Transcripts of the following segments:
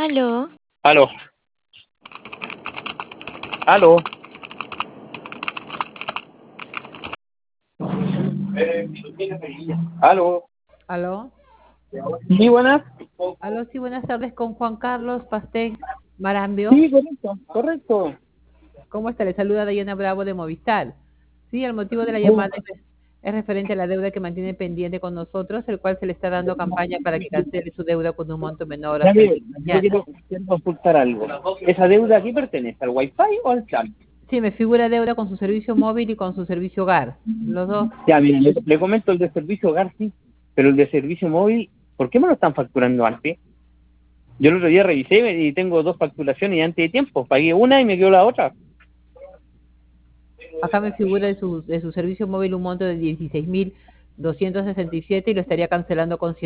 Aló, Aló, aló. Aló. Aló, Sí, buenas. aló, sí, buenas tardes con Juan Carlos Pastén Marambio. Sí, correcto, correcto. ¿Cómo está? Le saluda Diana Bravo de Movistar. Sí, el motivo de la Oh, llamada es referente a la deuda que mantiene pendiente con nosotros, el cual se le está dando campaña para que cancele su deuda con un monto menor ya hasta el mire, día de yo mañana. quiero consultar algo. ¿Esa deuda aquí pertenece al Wi-Fi o al chat? Sí, me figura deuda con su servicio móvil y con su servicio hogar. Los dos. Ya, mire, le comento el de servicio hogar, sí, pero el de servicio móvil, ¿por qué me lo están facturando antes? Yo el otro día revisé y tengo dos facturaciones antes de tiempo. Pagué una y me quedó la otra. Acá me figura de su servicio móvil un monto de 16.267 y lo estaría cancelando con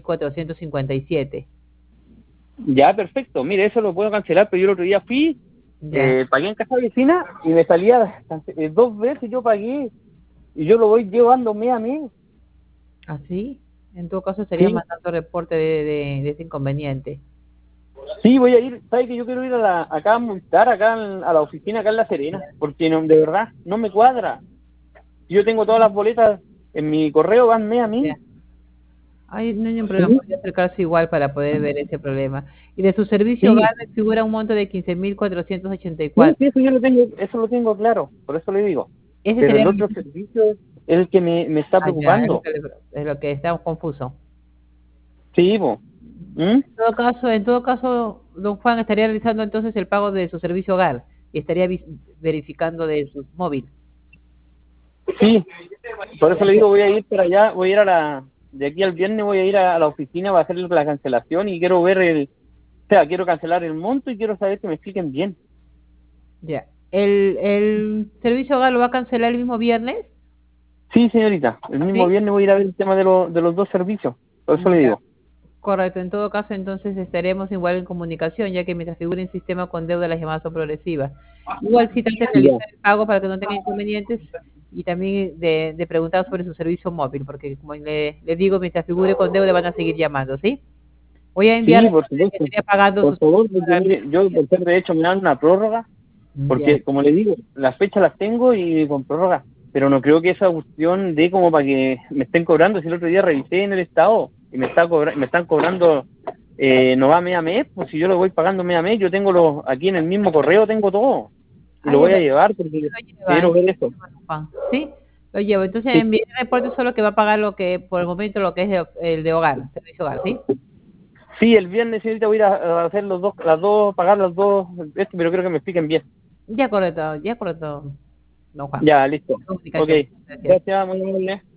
7.457. Ya, perfecto. Mire, eso lo puedo cancelar, pero yo el otro día fui, Ya. pagué en casa vecina y me salía dos veces yo pagué y yo lo voy llevándome a mí. ¿Así? En todo caso estaría Sí, mandando reporte de ese inconveniente. sí, voy a ir. ¿Sabe que yo quiero ir acá a montar, a la oficina, acá en La Serena? Porque no, de verdad, no me cuadra. Yo tengo todas las boletas en mi correo, vanme a mí. Ya. Ay, no hay ningún problema, Sí, podría acercarse igual para poder ver ese problema. Y de su servicio sí, hogar me figura un monto de 15.484. sí, eso yo eso lo tengo claro, por eso le digo. Ese Pero sería el otro servicio es el que me está allá, preocupando. es lo que está confuso. Sí, po. ¿Mm? En todo caso, don Juan estaría realizando entonces el pago de su servicio hogar y estaría verificando de su móvil. Sí, por eso Ya, le digo, voy a ir para allá, voy a ir de aquí al viernes voy a ir a la oficina para hacer la cancelación y quiero ver o sea, quiero cancelar el monto y quiero saber que me expliquen bien. ya. ¿El servicio hogar lo va a cancelar el mismo viernes? Sí, señorita, el mismo Sí. viernes voy a ir a ver el tema de los dos servicios, por eso le Ya. digo. Correcto, en todo caso entonces estaremos igual en comunicación, ya que mientras figure en sistema con deuda las llamadas son progresivas. Igual sí trate de Ya. realizar el pago para que no tenga inconvenientes y también de preguntar sobre su servicio móvil, porque como le digo, mientras figure con deuda van a seguir llamando, ¿sí? Voy a enviar Sí, por reporte de que supuesto. estaría pagando Por sus favor, servicios porque para mire, yo por ser de hecho me dan una prórroga, Ya. porque como le digo, las fechas las tengo y con prórroga, pero no creo que esa cuestión dé como para que me estén cobrando. Si el otro día revisé en el estado y me están cobrando, no va mes a mes, pues si yo lo voy pagando mes a mes, yo tengo aquí en el mismo correo, tengo todo y Ah, lo ya, voy a perfecto. llevar porque Lo lleva, quiero no hay ver eso. problema, don Juan. ¿Sí? Lo llevo. Entonces Sí, envié el reporte solo que va a pagar lo que por el momento lo que es el de hogar, servicio hogar, ¿sí? sí, el viernes señorita voy a ir a hacer pagar las dos, pero creo que me expliquen bien. Ya correcto, don Juan. Ya, listo. Ok, Comunicación. Gracias. gracias, muy amable.